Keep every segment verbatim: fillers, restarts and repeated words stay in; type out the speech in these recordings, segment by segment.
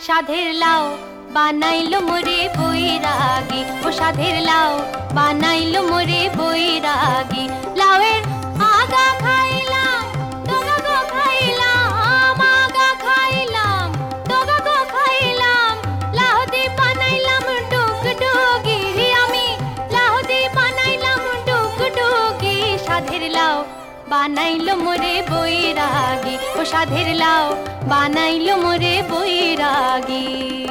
সাধের লাউ বানাইলো মোরে বৈরাগী, ও সাধের লাউ বানাইলো মোরে বৈরাগী। লাউয়ের আগা খাইলাম, ডগা গো খাইলাম, আগা খাইলাম, ডগা গো খাইলাম। লাউ দি বানাইলাম ডুগডুগি, আমি লাউ দি বানাইলাম ডুগডুগি। সাধের লাউ বানাইলো মোরে বৈরাগী, ও সাধের লাউ বানাইলো মোরে বৈরাগী।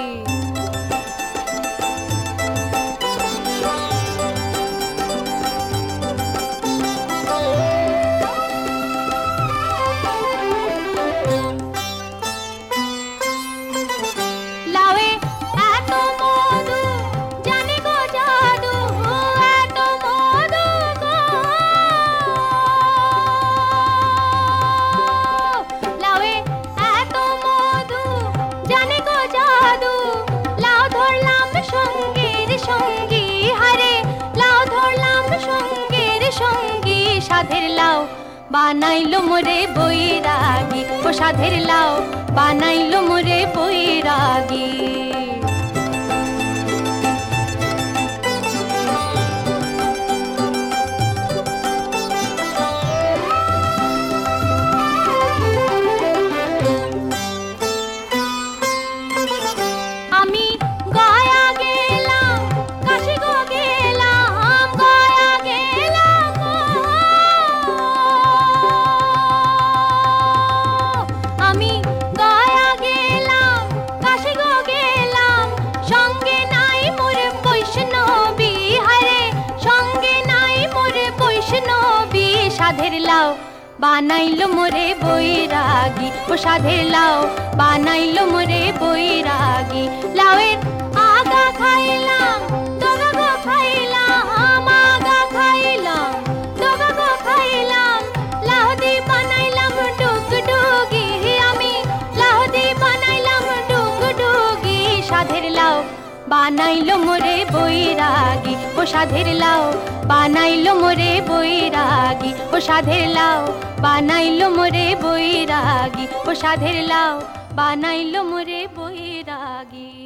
লাউয়ে এত মধু জানি গো জাদু, এত মধু গো। লাউয়ে এত মধু জানি গো জাদু। লাউ ধরলাম সঙ্গীর সঙ্গী, হারে লাউ ধরলাম সঙ্গীর সঙ্গী। সাধের লাউ বানাইলো মোরে বৈরাগী, ও সাধের লাউ বানাইলো মোরে বৈরাগী। আমি গয়া গেলাম, কাশি গো গেলাম, গয়া গেলাম গো। আমি গয়া গেলাম, কাশি গো গেলাম, সঙ্গে নাই মোর বৈষ্ণবী, হারে সঙ্গে নাই মোর বৈষ্ণবী। সাধের লাউ বানাইলো মোরে বৈরাগী, ও সাধের লাউ বানাইলো মোরে বৈরাগী। লাউয়ের আগা খাইলাম, ডগা গো খাইলাম, আগা খাইলাম, ডগা গো খাইলাম। লাউ দি বানাইলাম ডুগডুগি, আমি লাউ দি বানাইলাম ডুগডুগি। সাধের লাউ বানাইলো মোরে বৈরাগী, ও সাধের লাউ বানাইলো মোরে বৈরাগী, ও সাধের লাউ বানাইলো মোরে বৈরাগী, ও সাধের লাউ বানাইলো মোরে বৈরাগী।